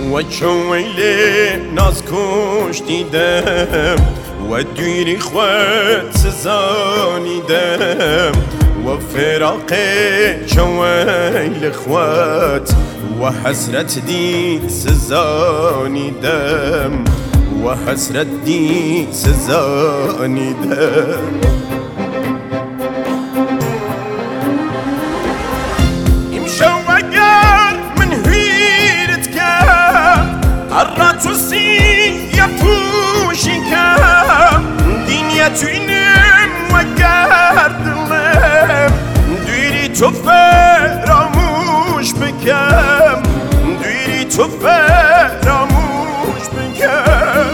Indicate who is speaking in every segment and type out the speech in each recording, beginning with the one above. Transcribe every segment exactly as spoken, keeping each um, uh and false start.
Speaker 1: و چون ویلی ناز کش دیدم و دویری خود سزانیدم و فراق چون ویلی خود و حسرت دی سزانیدم و حسرت دی سزانیدم توینم و گردلم دویری تو فراموش بکم دویری تو فراموش بکم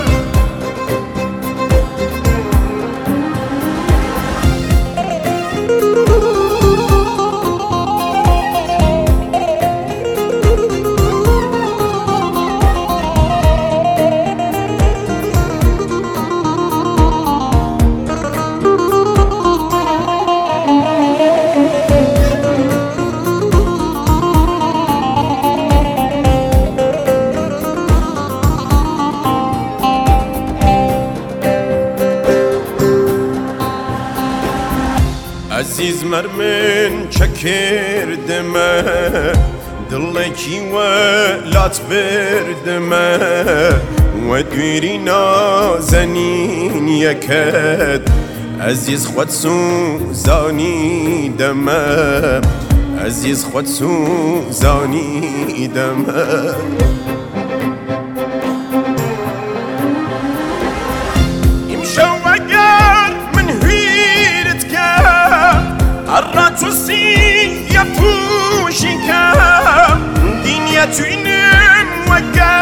Speaker 1: عزیز مرمن چکردمه دلکی ولات بردمه و دویری نازنین یکد عزیز خود سوزانی دمه عزیز خود سوزانی دمه توینم و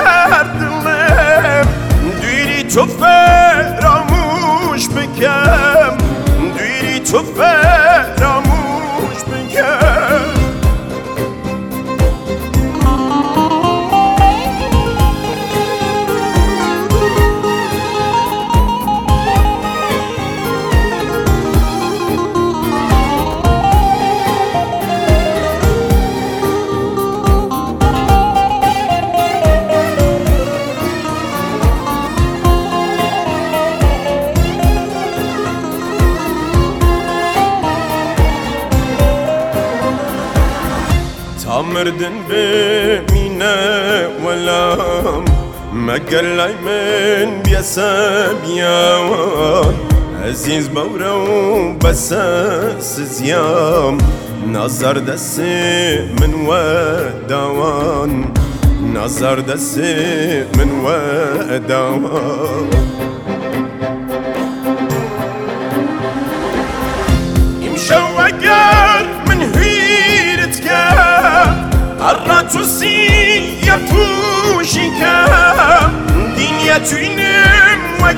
Speaker 1: گردلم دویری تو فراموش بکم دویری تو فراموش بکم مردن بمینه ولام مگر لای من بیاسم یاوان عزیز باورو بس سزیام نظر دست من و دوان نظر دست من و دوان امشو اگر من هیرت کرد تو سیه پوشی کم دنیا توینم و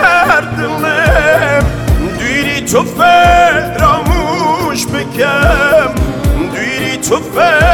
Speaker 1: گردلم دویری تو فراموش بکم دویری تو فراموش